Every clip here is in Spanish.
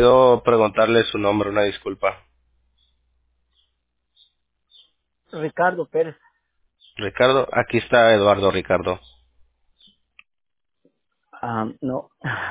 olvidó preguntarle su nombre, una disculpa. Ricardo Pérez. Ricardo, aquí está Eduardo Ricardo, No.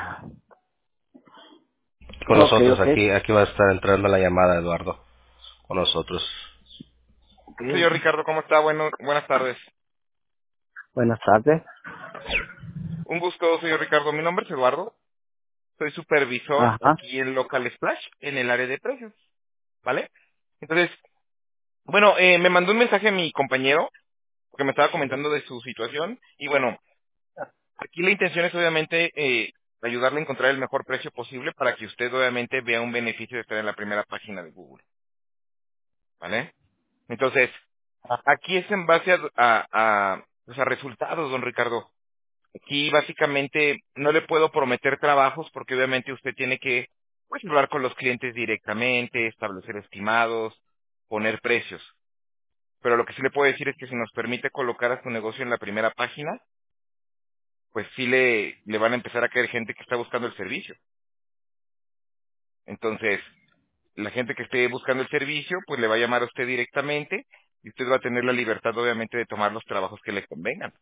con Ok, nosotros. ok. Aquí va a estar entrando la llamada, Eduardo, con nosotros. Ok. Señor Ricardo, ¿cómo está? Buenas tardes. Buenas tardes. Un gusto, señor Ricardo. Mi nombre es Eduardo. Soy supervisor Ajá. aquí en Local Splash, en el área de precios, ¿vale? Entonces, bueno, me mandó un mensaje a mi compañero, porque me estaba comentando de su situación, y bueno, aquí la intención es obviamente ayudarle a encontrar el mejor precio posible para que usted obviamente vea un beneficio de estar en la primera página de Google, ¿vale? Entonces, aquí es en base pues, a resultados, don Ricardo. Aquí básicamente no le puedo prometer trabajos porque obviamente usted tiene que pues, hablar con los clientes directamente, establecer estimados, poner precios. Pero lo que sí le puedo decir es que si nos permite colocar a su negocio en la primera página, pues sí le van a empezar a caer gente que está buscando el servicio. Entonces, la gente que esté buscando el servicio, pues le va a llamar a usted directamente y usted va a tener la libertad obviamente de tomar los trabajos que le convengan,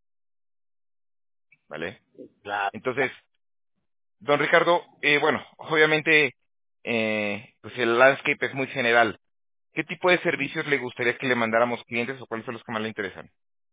¿vale? Claro. Entonces, don Ricardo, bueno, obviamente, pues el landscape es muy general. ¿Qué tipo de servicios le gustaría que le mandáramos clientes o cuáles son los que más le interesan?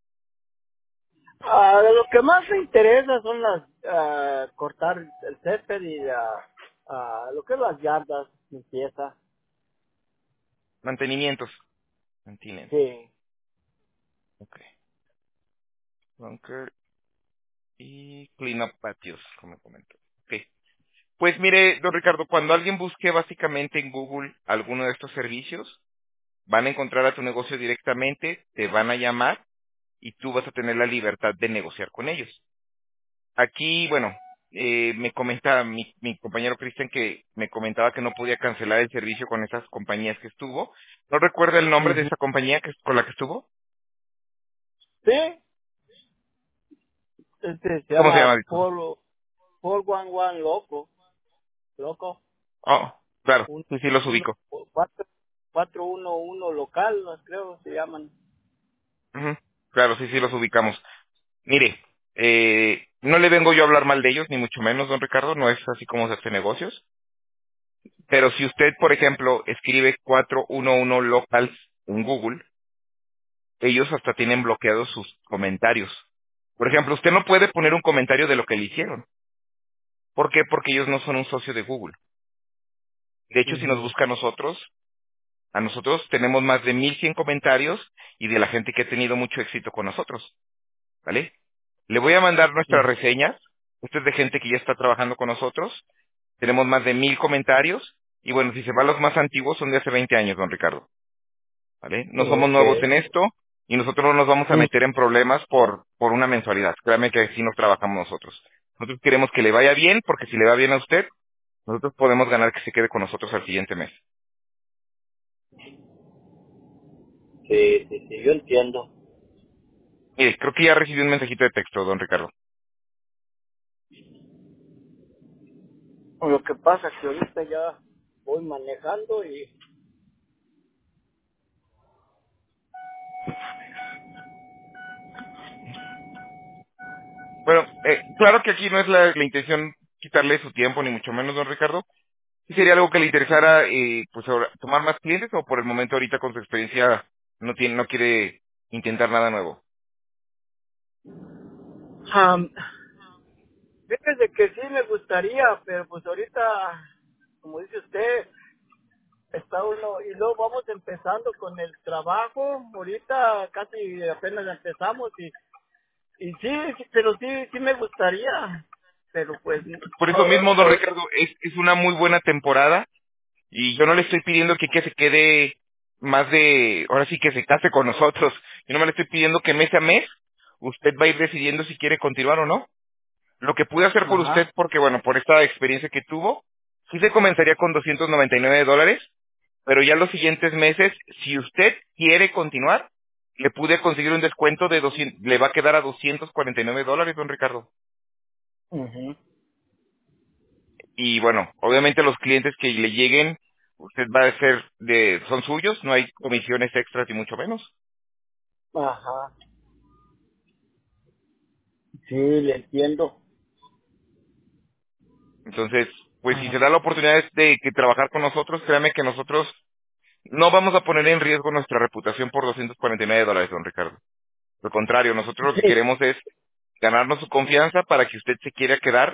Lo que más me interesa son las cortar el césped y lo que es las yardas, limpieza. Mantenimientos. Mantienen. Sí. Ok. Bunker y clean up patios, como comento. Ok. Pues mire, don Ricardo, cuando alguien busque básicamente en Google alguno de estos servicios, van a encontrar a tu negocio directamente, te van a llamar y tú vas a tener la libertad de negociar con ellos. Aquí, bueno, me comenta mi compañero Cristian que me comentaba que no podía cancelar el servicio con esas compañías que estuvo. ¿No recuerda el nombre de Ujú. esa compañía con la que estuvo? Sí. Se ¿Cómo se llama llama? Disculpe? 411 Loco. Loco. Oh, claro, Un, sí, sí los uno, ubico. 411 local, creo se llaman. Ujú, claro, sí, sí los ubicamos. Mire, no le vengo yo a hablar mal de ellos, ni mucho menos, don Ricardo, no es así como se hace negocios. Pero si usted, por ejemplo, escribe 411 locals en Google, ellos hasta tienen bloqueados sus comentarios. Por ejemplo, usted no puede poner un comentario de lo que le hicieron. ¿Por qué? Porque ellos no son un socio de Google. De hecho, si nos Ujú. busca a nosotros tenemos más de 1100 comentarios y de la gente que ha tenido mucho éxito con nosotros, ¿vale? Le voy a mandar nuestras Ujú. reseñas. Esto es de gente que ya está trabajando con nosotros. Tenemos más de 1000 comentarios. Y bueno, si se va a los más antiguos, son de hace 20 años, don Ricardo. ¿Vale? No somos Ok. nuevos en esto y nosotros no nos vamos a meter en problemas por una mensualidad. Créame que así nos trabajamos nosotros. Nosotros queremos que le vaya bien porque si le va bien a usted, nosotros podemos ganar que se quede con nosotros al siguiente mes. Sí, sí, sí, yo entiendo. Mire, creo que ya recibí un mensajito de texto, don Ricardo. Lo que pasa es que ahorita ya voy manejando y... Bueno, claro que aquí no es la intención quitarle su tiempo, ni mucho menos, don Ricardo. ¿Sí sería algo que le interesara, pues, ahora, tomar más clientes o por el momento ahorita con su experiencia no quiere intentar nada nuevo? Um, fíjese que sí me gustaría, pero pues ahorita, como dice usted, está uno... Y luego vamos empezando con el trabajo. Ahorita casi apenas empezamos y sí, sí, pero sí, sí me gustaría. Pero pues... Por eso mismo, don Ricardo, es una muy buena temporada y yo no le estoy pidiendo que se quede más de, ahora sí que se case con nosotros. Yo no me le estoy pidiendo que mes a mes usted va a ir decidiendo si quiere continuar o no. Lo que pude hacer por usted, Ajá. porque bueno, por esta experiencia que tuvo, sí se comenzaría con $299, pero ya los siguientes meses, si usted quiere continuar, le pude conseguir un descuento de 200, le va a quedar a $249, don Ricardo. Ujú. y bueno, obviamente los clientes que le lleguen, usted va a ser son suyos, no hay comisiones extras y mucho menos. Ajá. Sí, le entiendo. Entonces, pues si se Ajá. da la oportunidad de que trabajar con nosotros, créame que nosotros no vamos a poner en riesgo nuestra reputación por $249, don Ricardo. Al contrario, nosotros lo que Sí. queremos es ganarnos su confianza para que usted se quiera quedar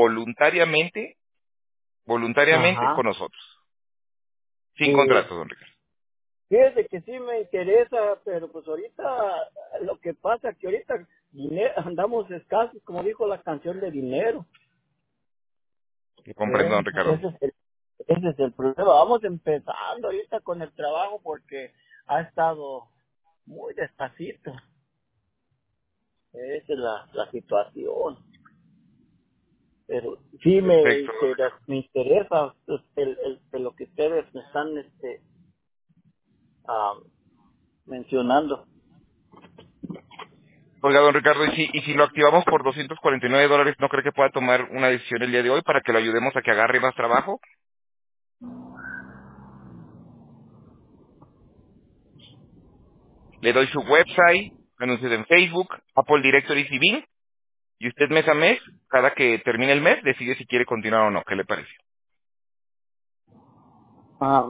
voluntariamente con Ajá. nosotros. Sin Sí. contrato, don Ricardo. Fíjese que sí me interesa, pero pues ahorita lo que pasa que ahorita andamos escasos, como dijo la canción de dinero. Que comprendo, don Ricardo. Ese es el problema. Vamos empezando ahorita con el trabajo porque ha estado muy despacito. Esa es la situación. Pero sí Perfecto, don Ricardo. me interesa pues, lo que ustedes me están ah, mencionando. Oiga, don Ricardo, y si lo activamos por $249, ¿no cree que pueda tomar una decisión el día de hoy para que lo ayudemos a que agarre más trabajo? Le doy su website, anuncios en Facebook, Apple Directory y Bing, y usted mes a mes, cada que termine el mes, decide si quiere continuar o no. ¿Qué le parece? Ah,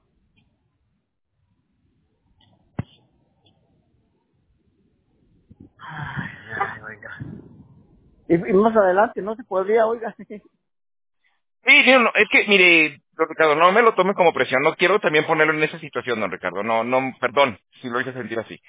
ay, oiga. Y más adelante no se podría, oiga. Sí, sí, no, es que, mire, don Ricardo, no me lo tome como presión. No quiero también ponerlo en esa situación, don Ricardo. No, no, perdón, si lo hice sentir así.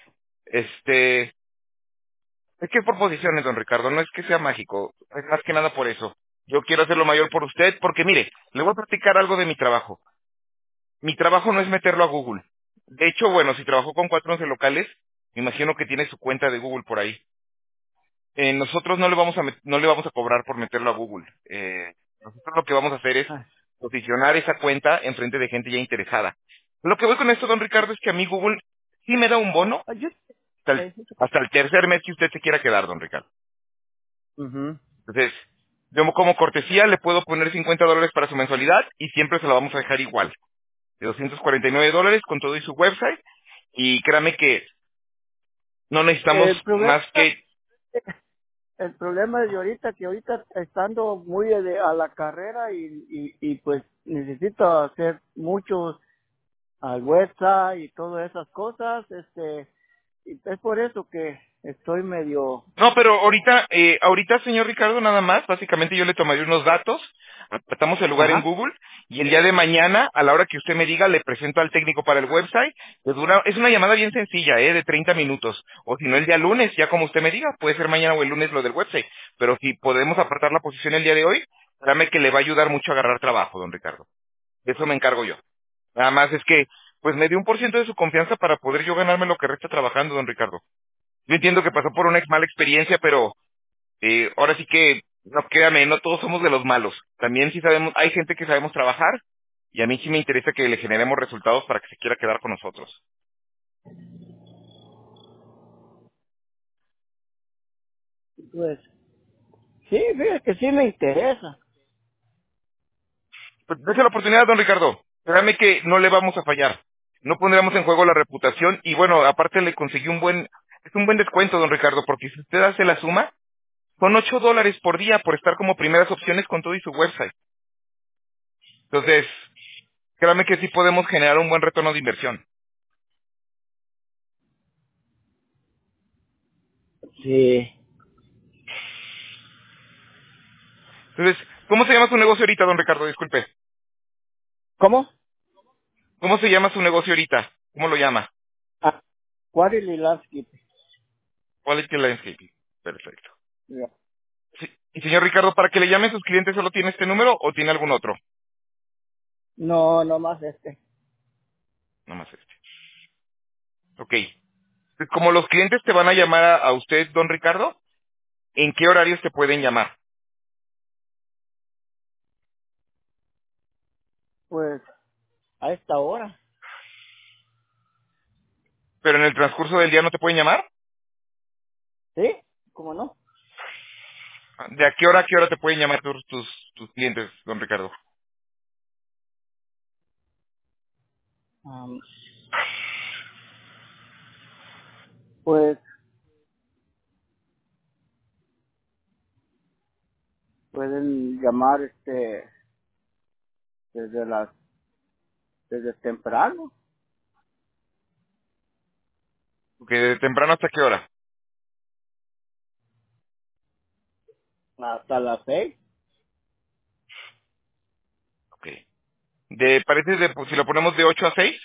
Es que es por posiciones, don Ricardo, no es que sea mágico. Es más que nada por eso. Yo quiero hacer lo mayor por usted, porque mire, le voy a platicar algo de mi trabajo. Mi trabajo no es meterlo a Google. De hecho, bueno, si trabajó con 411 locales, me imagino que tiene su cuenta de Google por ahí. Nosotros no le vamos a cobrar por meterlo a Google. Nosotros lo que vamos a hacer es Ah, posicionar esa cuenta en frente de gente ya interesada. Lo que voy con esto, don Ricardo, es que a mí Google sí me da un bono yo, hasta el tercer mes que usted se quiera quedar, don Ricardo. Ujú. Entonces, yo como cortesía le puedo poner $50 para su mensualidad y siempre se la vamos a dejar igual, de $249 con todo y su website. Y créame que no necesitamos el problema más que... El problema es de ahorita que ahorita estando muy a la carrera y pues necesito hacer muchos al website y todas esas cosas, y es por eso que estoy medio, No, pero ahorita, señor Ricardo, nada más, básicamente yo le tomaría unos datos, apartamos el lugar en ajá, Google y el día de mañana, a la hora que usted me diga, le presento al técnico para el website. Es una llamada bien sencilla, de 30 minutos. O si no, el día lunes, ya como usted me diga, puede ser mañana o el lunes lo del website. Pero si podemos apartar la posición el día de hoy, créame que le va a ayudar mucho a agarrar trabajo, don Ricardo. De eso me encargo yo. Nada más es que, pues me dio 1% de su confianza para poder yo ganarme lo que resta trabajando, don Ricardo. Yo entiendo que pasó por una mala experiencia, pero ahora sí que, no, créame, no todos somos de los malos. También sí sabemos, hay gente que sabemos trabajar y a mí sí me interesa que le generemos resultados para que se quiera quedar con nosotros. pues, sí, fíjate que sí me interesa. Pues dése la oportunidad, don Ricardo. Créame que no le vamos a fallar. No pondremos en juego la reputación y bueno, aparte le conseguí es un buen descuento, don Ricardo, porque si usted hace la suma, son $8 por día por estar como primeras opciones con todo y su website. Entonces, créame que sí podemos generar un buen retorno de inversión. Sí. Entonces, ¿cómo se llama su negocio ahorita, don Ricardo? Disculpe. ¿Cómo? ¿Cómo se llama su negocio ahorita? ¿Cómo lo llama? Ah, Quarterly Landscape. Quality Landscaping. Perfecto. Ya. Sí. Y señor Ricardo, para que le llamen sus clientes, ¿solo tiene este número o tiene algún otro? No, no más No más este. Ok. Entonces, como los clientes te van a llamar a usted, don Ricardo, ¿en qué horarios te pueden llamar? pues a esta hora, ¿Pero en el transcurso del día no te pueden llamar? ¿sí? ¿Cómo no? ¿De a qué hora te pueden llamar tus clientes, don Ricardo? Am, pues pueden llamar desde las desde temprano Porque de temprano hasta qué hora. hasta las 6. Ok. Si lo ponemos de 8 a 6.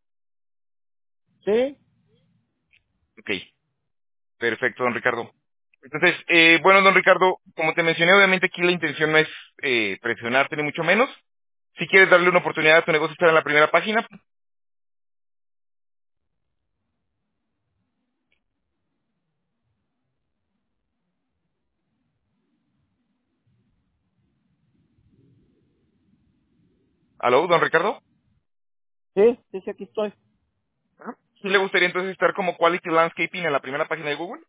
Sí, Ok. Perfecto, don Ricardo. Entonces, bueno, don Ricardo, como te mencioné, obviamente aquí la intención no es presionarte ni mucho menos. Si quieres darle una oportunidad a tu negocio estar en la primera página, ¿aló, don Ricardo? sí, aquí estoy. Ajá. ¿Sí le gustaría entonces estar como Quality Landscaping en la primera página de Google?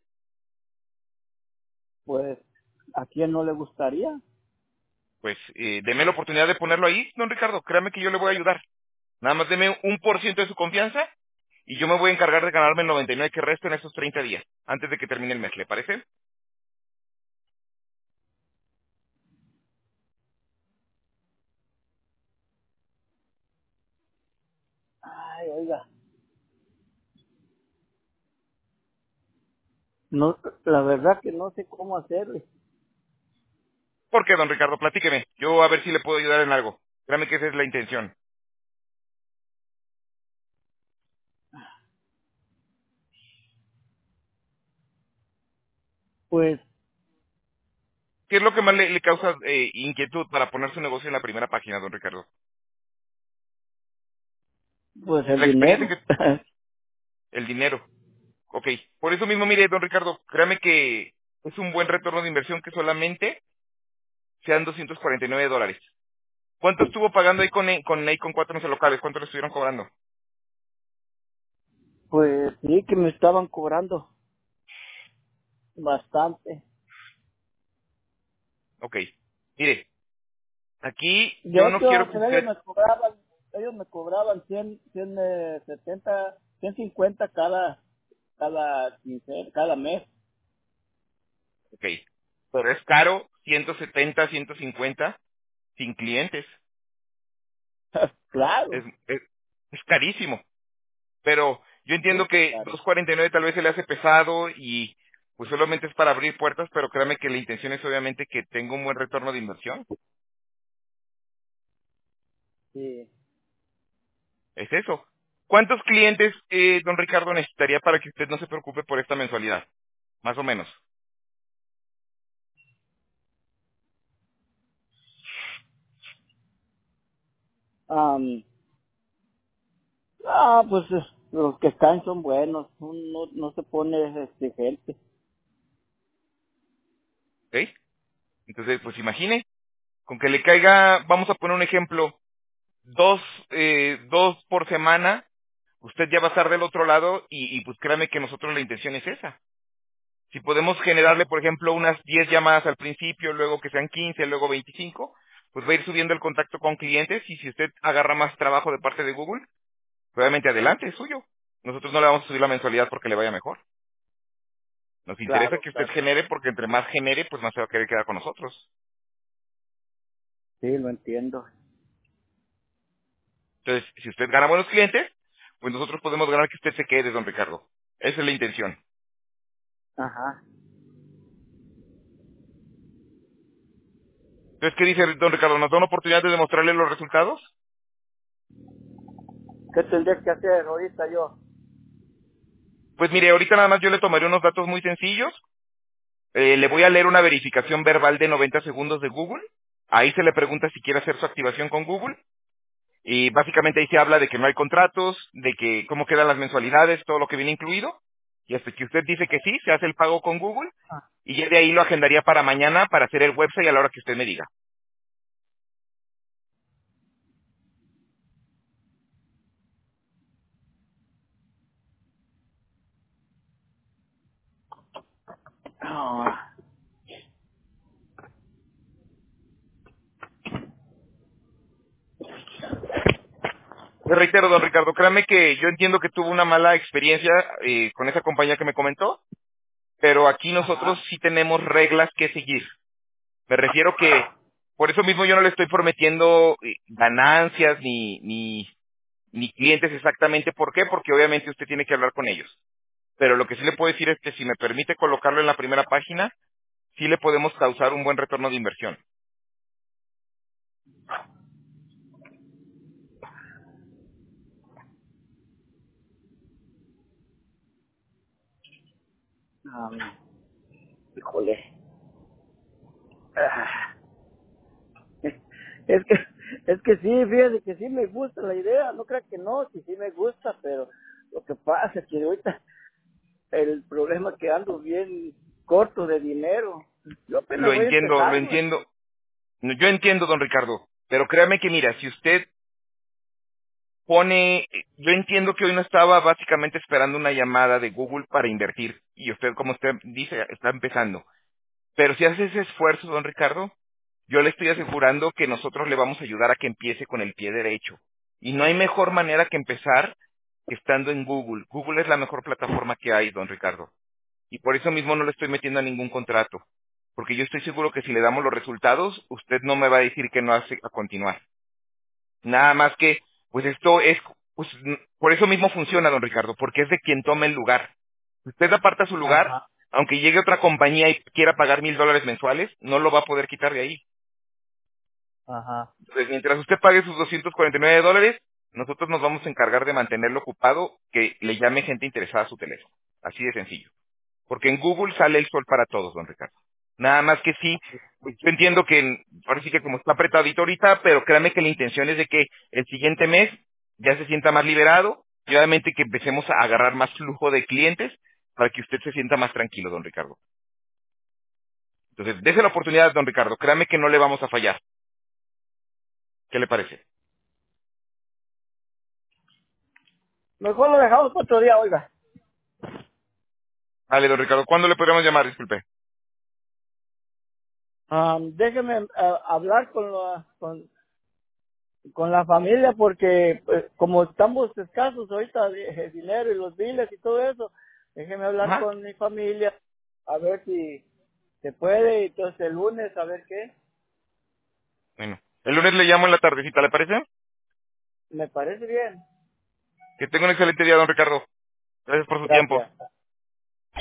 Pues, ¿a quién no le gustaría? Pues deme la oportunidad de ponerlo ahí, don Ricardo. Créame que yo le voy a ayudar. Nada más deme 1% de su confianza y yo me voy a encargar de ganarme el 99 que resto en esos 30 días, antes de que termine el mes, ¿le parece? Ay, oiga, no, la verdad que no sé cómo hacerle. ¿Por qué, don Ricardo? Platíqueme. Yo a ver si le puedo ayudar en algo. Créame que esa es la intención. Pues, ¿Qué es lo que más le causa inquietud para poner su negocio en la primera página, don Ricardo? pues el La experiencia dinero. que... El dinero. Ok. Por eso mismo, mire, don Ricardo, créame que es un buen retorno de inversión que solamente sean $249. ¿Cuánto estuvo pagando ahí con 4 locales? ¿Cuánto le estuvieron cobrando? Pues sí, que me estaban cobrando bastante. Ok. Mire, aquí De yo no quiero hecho, que pues usted... ellos me cobraban 150 cada quincena, cada mes. Ok. Pero es caro, 170, 150, sin clientes. Es, Claro, es, es carísimo. Pero yo sí, entiendo que claro. 249 tal vez se le hace pesado y pues solamente es para abrir puertas, pero créame que la intención es obviamente que tenga un buen retorno de inversión. Sí. Es eso. ¿Cuántos clientes, don Ricardo, necesitaría para que usted no se preocupe por esta mensualidad? Más o menos. Am, pues los que caen son buenos, no se pone exigente. ¿Ok? Entonces, pues imagine, con que le caiga, vamos a poner un ejemplo, dos por semana, usted ya va a estar del otro lado y pues créame que nosotros la intención es esa. Si podemos generarle, por ejemplo, unas 10 llamadas al principio, luego que sean 15, luego 25, pues va a ir subiendo el contacto con clientes y si usted agarra más trabajo de parte de Google, obviamente adelante, es suyo. Nosotros no le vamos a subir la mensualidad porque le vaya mejor. Nos interesa Claro, que usted claro. genere porque entre más genere, pues más se va a querer quedar con nosotros. Sí, lo entiendo. Entonces, si usted gana buenos clientes, pues nosotros podemos ganar que usted se quede, don Ricardo. Esa es la intención. Ajá. Entonces, ¿qué dice don Ricardo? ¿Nos da una oportunidad de demostrarle los resultados? ¿Qué tendría que hacer ahorita yo? Pues mire, ahorita nada más yo le tomaré unos datos muy sencillos. Le voy a leer una verificación verbal de 90 segundos de Google. Ahí se le pregunta si quiere hacer su activación con Google. Y básicamente ahí se habla de que no hay contratos, de que cómo quedan las mensualidades, todo lo que viene incluido. Y hasta que usted dice que sí, se hace el pago con Google. Y ya de ahí lo agendaría para mañana para hacer el website a la hora que usted me diga. Ah, Le reitero, don Ricardo, créame que yo entiendo que tuvo una mala experiencia con esa compañía que me comentó, pero aquí nosotros Ajá. sí tenemos reglas que seguir. Me refiero que por eso mismo yo no le estoy prometiendo ganancias ni clientes exactamente. ¿Por qué? Porque obviamente usted tiene que hablar con ellos. Pero lo que sí le puedo decir es que si me permite colocarlo en la primera página, sí le podemos causar un buen retorno de inversión. Híjole. Ah, Es que, es que sí, fíjese que sí me gusta la idea, no creo que no, que sí me gusta, pero lo que pasa es que ahorita el problema es que ando bien corto de dinero. Yo apenas Lo voy entiendo, lo empezando. entiendo. No, yo entiendo, don Ricardo, pero créame que mira, si usted pone, yo entiendo que hoy no estaba básicamente esperando una llamada de Google para invertir, y usted, como usted dice, está empezando. Pero si hace ese esfuerzo, don Ricardo, yo le estoy asegurando que nosotros le vamos a ayudar a que empiece con el pie derecho. Y no hay mejor manera que empezar que estando en Google. Google es la mejor plataforma que hay, don Ricardo. Y por eso mismo no le estoy metiendo a ningún contrato. Porque yo estoy seguro que si le damos los resultados, usted no me va a decir que no hace a continuar. Nada más que, pues esto es, pues por eso mismo funciona, don Ricardo, porque es de quien toma el lugar. Si usted aparta su lugar, Ajá, aunque llegue otra compañía y quiera pagar $1,000 mensuales, no lo va a poder quitar de ahí. ajá. Entonces, mientras usted pague sus $249, nosotros nos vamos a encargar de mantenerlo ocupado, que le llame gente interesada a su teléfono. Así de sencillo. Porque en Google sale el sol para todos, don Ricardo. Nada más que sí, pues yo entiendo que ahora sí que como está apretadito ahorita, pero créame que la intención es de que el siguiente mes ya se sienta más liberado y obviamente que empecemos a agarrar más flujo de clientes para que usted se sienta más tranquilo, don Ricardo. Entonces, dése la oportunidad, don Ricardo. Créame que no le vamos a fallar. ¿Qué le parece? Mejor lo dejamos para otro día, oiga. Vale, don Ricardo. ¿Cuándo le podríamos llamar? Disculpe. Déjeme hablar con la familia porque pues, como estamos escasos ahorita de dinero y los biles y todo eso, déjeme hablar Ajá. con mi familia a ver si se puede y entonces el lunes a ver qué. Bueno. El lunes le llamo en la tardecita, ¿le parece? Me parece bien. Que tenga un excelente día, don Ricardo. Gracias por su tiempo. Gracias.